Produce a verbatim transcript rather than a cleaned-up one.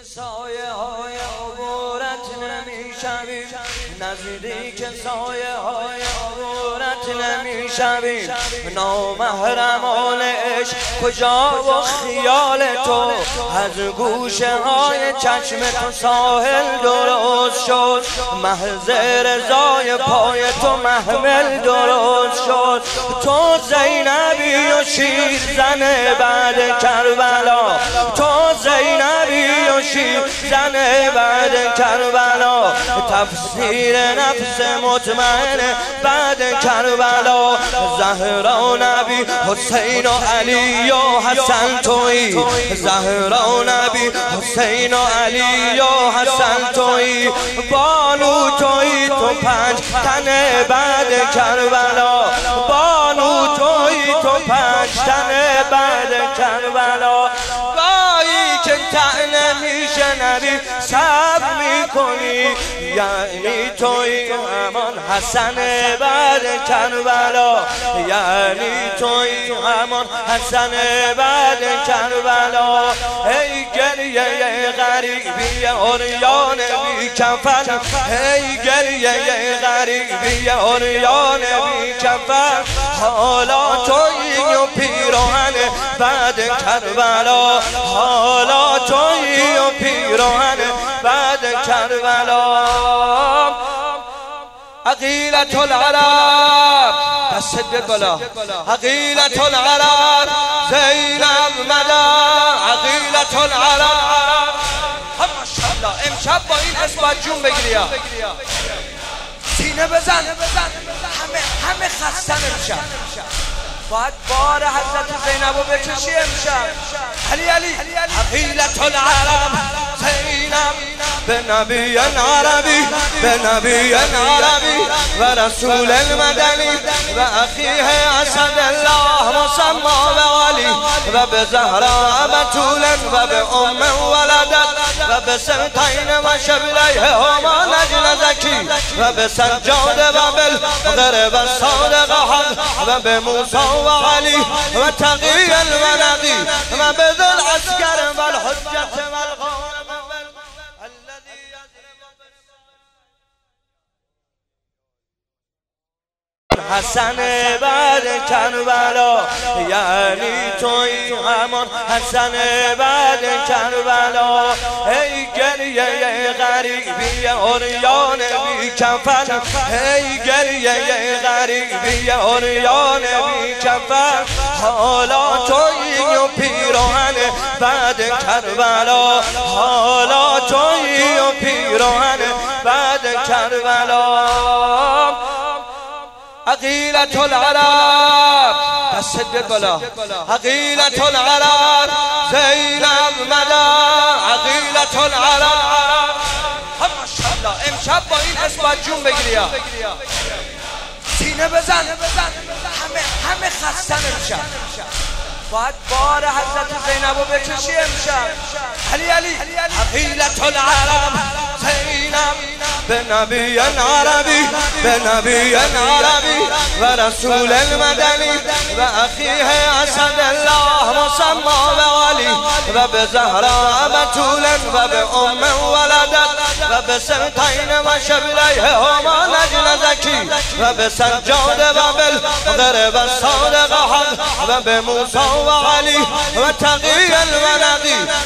سایه های عبورت نمیشویم، نزدیک سایه های عبورت نمیشویم. نامحرمان عشق کجا و خیال تو، از گوشه های چشم تو ساحل درست شد. محض رضای پای تو محمل درست شد. تو زینبی و شیر زن بعد کربلا، تو زینبی و شیر زن بعد کربلا. تفسیر نفس مطمئن بعد کربلا. زهرا نبی حسین و علی و حسن تویی، زهرا نبی حسین و علی و حسن تویی. بانو تویی تو پنج تن بعد کربلا، بانو تویی تو پنج تن بعد کربلا. که طعنه میشنوی صبر میکنی، یعنی توی همان حسن بعد کربلا، یعنی توی همان حسن بعد کربلا. ای گریه غریبی عریان بی کفن، ای گریه غریبی عریان بی کفن. حالا توی و پیراهن بعد کربلا، حالا تویی و پیراهن بعد کربلا. عقیلة العرب دست بیاد بالا، عقیلة العرب زینب ملا، عقیلة العرب. ماشاءالله امشب با این اسم باید جون بگیری، سینه بزن، همه همه خستن امشب. باید بار حضرت زینبو بکشی امشب. علی علی عقیلة العرب زینب به نبی عربی، به نبی عربی و رسول المدنی و اخیه اسد الله مسما و علی و به زهرا بتول و به ام ولدت و به سنتین و شبلیه هما نجل زکی و به سجاد و بالغرب الصادق حق و به موسی و علی و تقی الولدی و به ذو العسکر و الحجت و القوم حسن بعد کربلا، یعنی توی همان حسن بعد کربلا. ای گریه غریبی عریان بی کفن، ای گریه غریبی عریان بی کفن. حالا توی و پیراهن بعد کربلا، حالا توی و پیراهن بعد کربلا. عقیلة العرب دست بیاد بالا، عقیلة العرب زینب ملا، عقیلة العرب. ماشاءالله امشب با این اسم باید جون بگیری، سینه بزن، همه همه خستن امشب. باید بار حضرت زینبو بکشی امشب. علی علی عقیلة العرب زینب به نبی عربی، به نبی عربی و رسول المدنی و اخیه اسد الله مسما و علی و به زهرا بتول و به ام ولدت و به سنتین و شبلیه هما نجل زکی و به سجاد و بالغرب الصادق حق و به موسی و علی و تقی الولدی